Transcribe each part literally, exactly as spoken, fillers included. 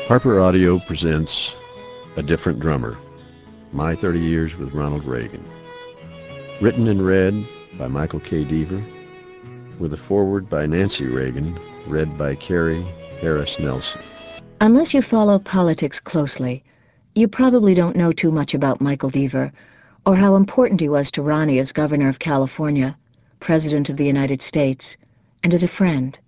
Harper Audio presents A Different Drummer, My thirty Years with Ronald Reagan. Written and read by Michael K. Deaver, with a foreword by Nancy Reagan, read by Carrie Harris Nelson. Unless you follow politics closely, you probably don't know too much about Michael Deaver, or how important he was to Ronnie as governor of California, President of the United States, and as a friend.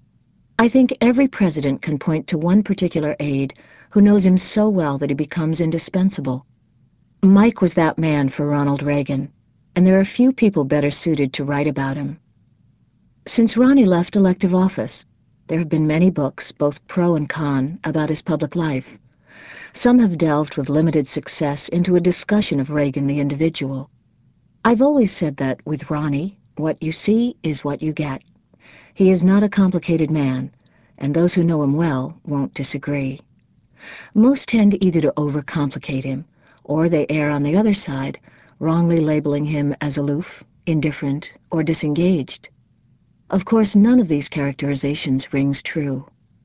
I think every president can point to one particular aide who knows him so well that he becomes indispensable. Mike was that man for Ronald Reagan, and there are few people better suited to write about him. Since Ronnie left elective office, there have been many books, both pro and con, about his public life. Some have delved with limited success into a discussion of Reagan the individual. I've always said that with Ronnie, what you see is what you get. He is not a complicated man, and those who know him well won't disagree. Most tend either to overcomplicate him, or they err on the other side, wrongly labeling him as aloof, indifferent, or disengaged. Of course, none of these characterizations rings true.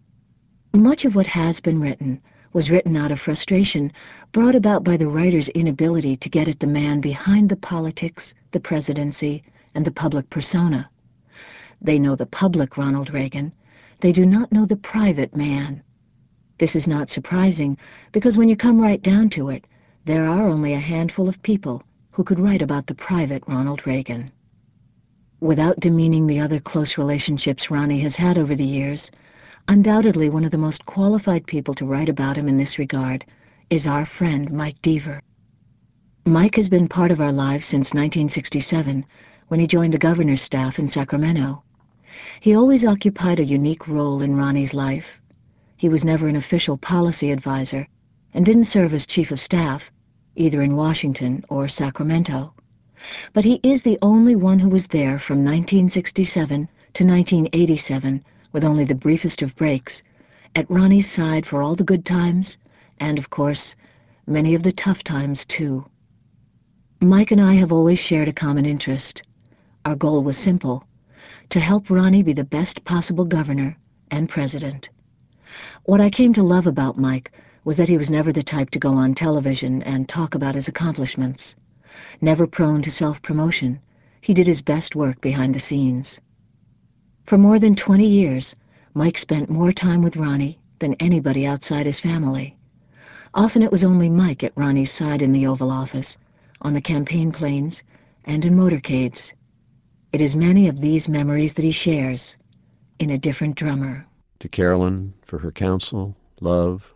Much of what has been written was written out of frustration brought about by the writer's inability to get at the man behind the politics, the presidency, and the public persona. They know the public Ronald Reagan. They do not know the private man. This is not surprising, because when you come right down to it, there are only a handful of people who could write about the private Ronald Reagan. Without demeaning the other close relationships Ronnie has had over the years, undoubtedly one of the most qualified people to write about him in this regard is our friend Mike Deaver. Mike has been part of our lives since nineteen sixty-seven, when he joined the governor's staff in Sacramento. He always occupied a unique role in Ronnie's life. He was never an official policy advisor and didn't serve as chief of staff, either in Washington or Sacramento. But he is the only one who was there from nineteen sixty-seven to nineteen eighty-seven, with only the briefest of breaks, at Ronnie's side for all the good times, and, of course, many of the tough times, too. Mike and I have always shared a common interest. Our goal was simple: to help Ronnie be the best possible governor and president. What I came to love about Mike was that he was never the type to go on television and talk about his accomplishments. Never prone to self-promotion, he did his best work behind the scenes. For more than twenty years, Mike spent more time with Ronnie than anybody outside his family. Often it was only Mike at Ronnie's side in the Oval Office, on the campaign planes, and in motorcades. It is many of these memories that he shares in A Different Drummer. To Carolyn for her counsel, love,